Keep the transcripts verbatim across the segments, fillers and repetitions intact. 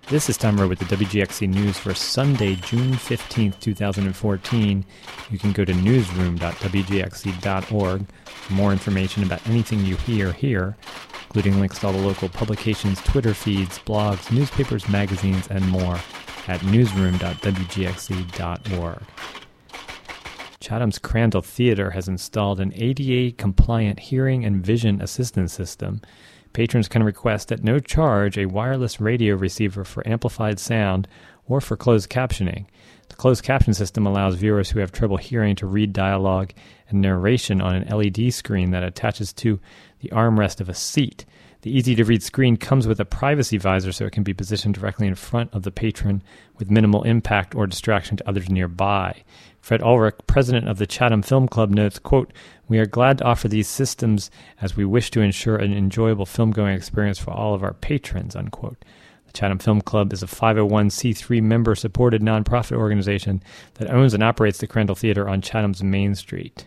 This is Tom Rowe with the W G X C News for Sunday, June fifteenth, twenty fourteen. You can go to newsroom dot w g x c dot org for more information about anything you hear here, including links to all the local publications, Twitter feeds, blogs, newspapers, magazines, and more at newsroom dot w g x c dot org. Chatham's Crandall Theatre has installed an A D A-compliant hearing and vision assistance system. Patrons can request at no charge a wireless radio receiver for amplified sound or for closed captioning. The closed caption system allows viewers who have trouble hearing to read dialogue and narration on an L E D screen that attaches to the armrest of a seat. The easy-to-read screen comes with a privacy visor so it can be positioned directly in front of the patron with minimal impact or distraction to others nearby. Fred Ulrich, president of the Chatham Film Club, notes, quote, "We are glad to offer these systems as we wish to ensure an enjoyable film-going experience for all of our patrons," unquote. The Chatham Film Club is a five oh one c three member-supported nonprofit organization that owns and operates the Crandall Theatre on Chatham's Main Street.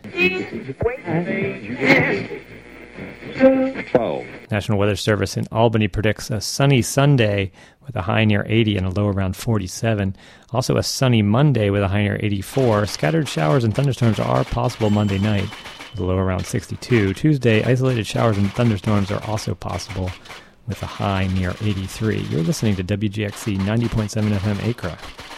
twelve. National Weather Service in Albany predicts a sunny Sunday with a high near eighty and a low around forty-seven. Also a sunny Monday with a high near eighty-four. Scattered showers and thunderstorms are possible Monday night with a low around sixty-two. Tuesday, isolated showers and thunderstorms are also possible with a high near eighty-three. You're listening to W G X C ninety point seven F M Acra.